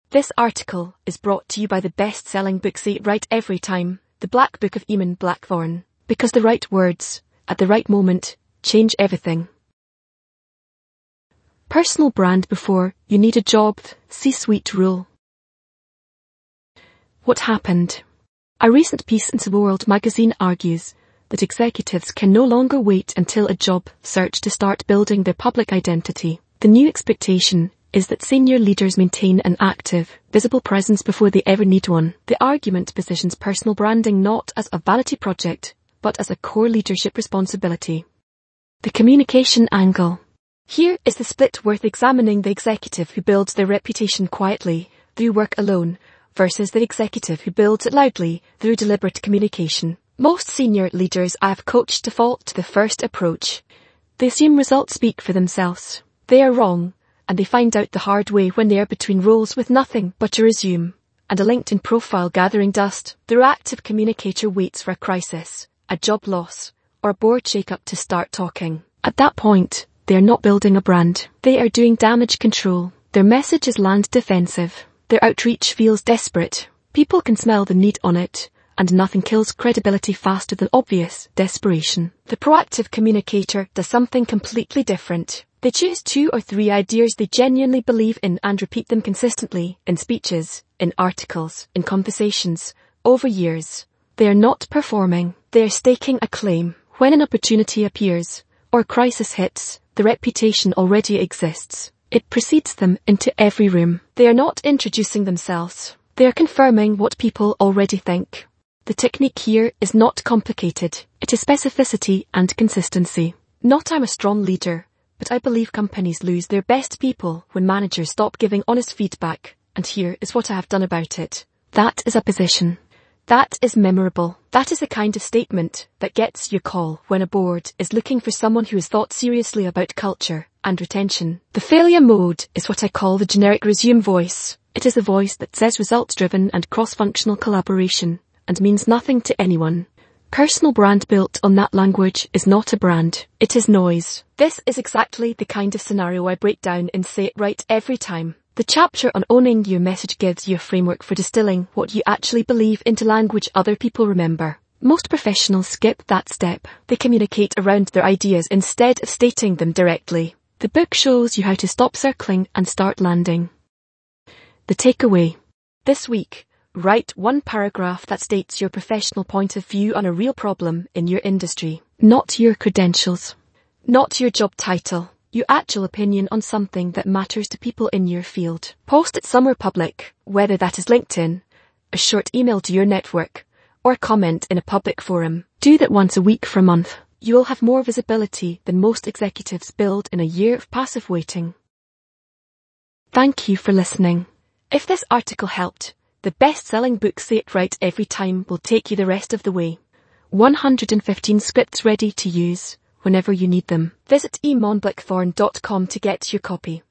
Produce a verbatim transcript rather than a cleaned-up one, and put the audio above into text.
This article is brought to you by the best-selling book Say It Right Every Time, The Black Book of Eamon Blackthorne, because the right words, at the right moment, change everything. Personal brand before you need a job, C-suite rule. What happened? A recent piece in World magazine argues that executives can no longer wait until a job search to start building their public identity. The new expectation is that senior leaders maintain an active, visible presence before they ever need one. The argument positions personal branding not as a vanity project, but as a core leadership responsibility. The communication angle. Here is the split worth examining: the executive who builds their reputation quietly, through work alone, versus the executive who builds it loudly, through deliberate communication. Most senior leaders I have coached default to the first approach. They assume results speak for themselves. They are wrong, and they find out the hard way when they are between roles with nothing but a resume and a LinkedIn profile gathering dust. The reactive communicator waits for a crisis, a job loss, or a board shake-up to start talking. At that point, they are not building a brand. They are doing damage control. Their message is land defensive. Their outreach feels desperate. People can smell the need on it, and nothing kills credibility faster than obvious desperation. The proactive communicator does something completely different. They choose two or three ideas they genuinely believe in and repeat them consistently, in speeches, in articles, in conversations, over years. They are not performing. They are staking a claim. When an opportunity appears, or a crisis hits, the reputation already exists. It precedes them into every room. They are not introducing themselves. They are confirming what people already think. The technique here is not complicated. It is specificity and consistency. Not I'm a strong leader, but I believe companies lose their best people when managers stop giving honest feedback, and here is what I have done about it. That is a position. That is memorable. That is the kind of statement that gets your call when a board is looking for someone who has thought seriously about culture and retention. The failure mode is what I call the generic resume voice. It is a voice that says results-driven and cross-functional collaboration, and means nothing to anyone. Personal brand built on that language is not a brand. It is noise. This is exactly the kind of scenario I break down in Say It Right Every Time. The chapter on owning your message gives you a framework for distilling what you actually believe into language other people remember. Most professionals skip that step. They communicate around their ideas instead of stating them directly. The book shows you how to stop circling and start landing. The takeaway. This week, write one paragraph that states your professional point of view on a real problem in your industry. Not your credentials. Not your job title. Your actual opinion on something that matters to people in your field. Post it somewhere public, whether that is LinkedIn, a short email to your network, or a comment in a public forum. Do that once a week for a month. You will have more visibility than most executives build in a year of passive waiting. Thank you for listening. If this article helped, the best-selling book Say It Right Every Time will take you the rest of the way. one hundred fifteen scripts ready to use whenever you need them. Visit eamon blackthorne dot com to get your copy.